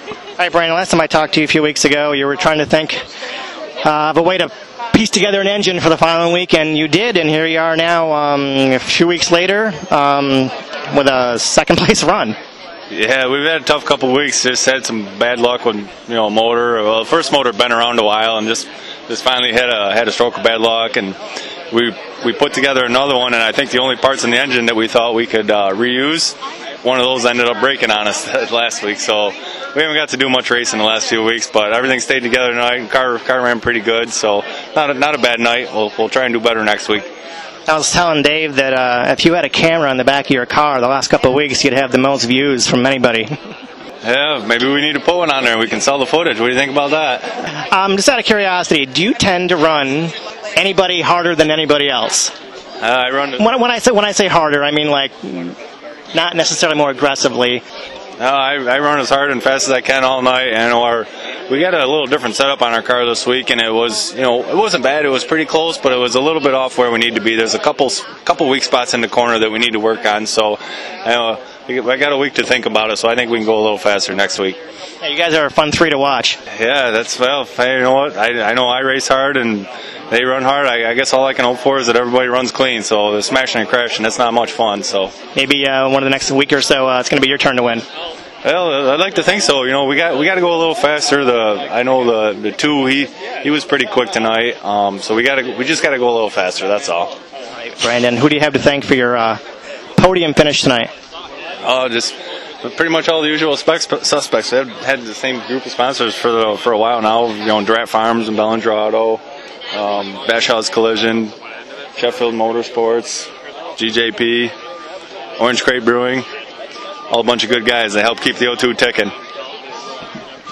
All right, Brandon, last time I talked to you a few weeks ago, you were trying to think of a way to piece together an engine for the following week, and you did, and here you are now a few weeks later with a second-place run. Yeah, we've had a tough couple of weeks. Just had some bad luck with motor. Well, the first motor had been around a while, and just finally had a stroke of bad luck, and we put together another one, and I think the only parts in the engine that we thought we could reuse, one of those ended up breaking on us last week. So we haven't got to do much racing the last few weeks, but everything stayed together tonight. Car ran pretty good, so not a bad night. We'll try and do better next week. I was telling Dave that if you had a camera on the back of your car the last couple of weeks, you'd have the most views from anybody. Yeah, maybe we need to put one on there and we can sell the footage. What do you think about that? Just out of curiosity, do you tend to run anybody harder than anybody else? I run. When I say harder, I mean like not necessarily more aggressively. No, I run as hard and fast as I can all night, and we got a little different setup on our car this week, and it was, it wasn't bad. It was pretty close, but it was a little bit off where we need to be. There's a couple weak spots in the corner that we need to work on. So, I got a week to think about it. So I think we can go a little faster next week. Yeah, you guys are a fun three to watch. Yeah, hey, you know what? I know I race hard and they run hard. I guess all I can hope for is that everybody runs clean. So the smashing and crashing, that's not much fun. So maybe one of the next week or so, it's going to be your turn to win. Well, I'd like to think so. We got to go a little faster. I know the two he was pretty quick tonight. So we just got to go a little faster. That's all. All right, Brandon, who do you have to thank for your podium finish tonight? Just pretty much all the usual suspects. We've had the same group of sponsors for a while now. Drat Farms and Bellinger Auto, Bash House Collision, Sheffield Motorsports, GJP, Orange Crate Brewing. All a bunch of good guys that help keep the O2 ticking.